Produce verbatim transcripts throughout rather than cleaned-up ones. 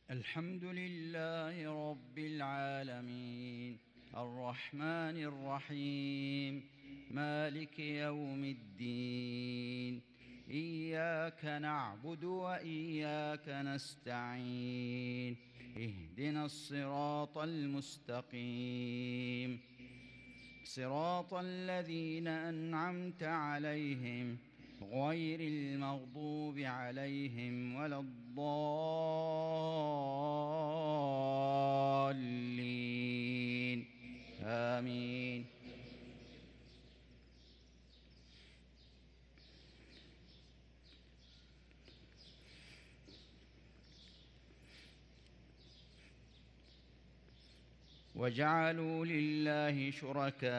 الحمد لله رب العالمين الرحمن الرحيم مالك يوم الدين إياك نعبد وإياك نستعين اهدنا الصراط المستقيم صراط الذين أنعمت عليهم غير المغضوب عليهم ولا الضالين آمين. وجعلوا لله شركاء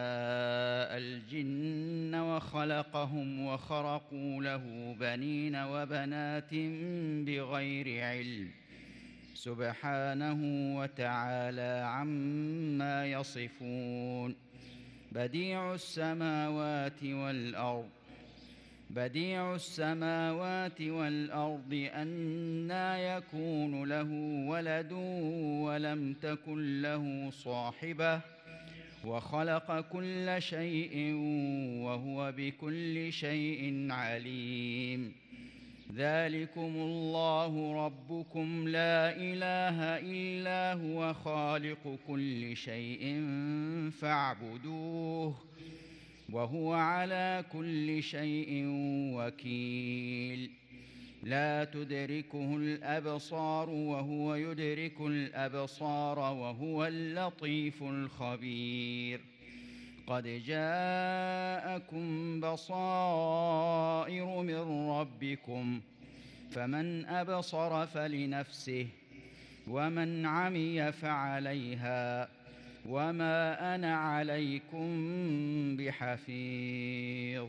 الجن وخلقهم وخرقوا له بنين وبنات بغير علم سبحانه وتعالى عما يصفون. بديع السماوات والأرض بديع السماوات والأرض أنى يكون له ولد ولم تكن له صاحبة وخلق كل شيء وهو بكل شيء عليم. ذلكم الله ربكم لا إله إلا هو خالق كل شيء فاعبدوه وهو على كل شيء وكيل. لا تدركه الأبصار وهو يدرك الأبصار وهو اللطيف الخبير. قد جاءكم بصائر من ربكم فمن أبصر فلنفسه ومن عمي فعليها وما أنا عليكم بحفيظ.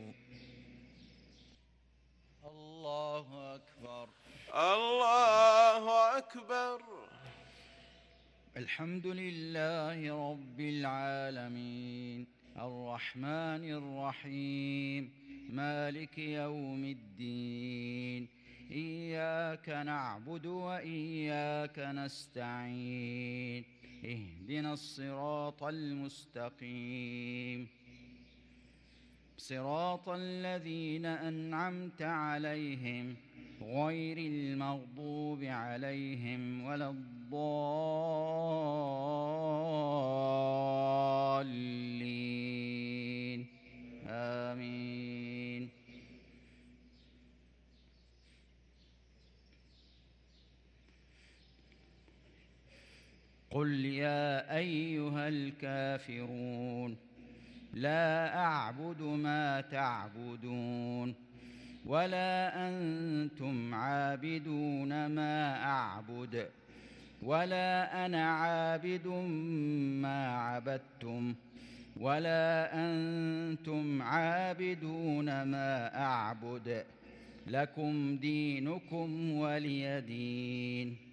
الله أكبر. الله أكبر. الحمد لله رب العالمين الرحمن الرحيم مالك يوم الدين إياك نعبد وإياك نستعين اهدنا الصراط المستقيم صراط الذين أنعمت عليهم غير المغضوب عليهم ولا الضالين آمين. قل يا أيها الكافرون لا أعبد ما تعبدون ولا أنتم عابدون ما أعبد ولا أنا عابد ما عبدتم ولا أنتم عابدون ما أعبد لكم دينكم ولي دين.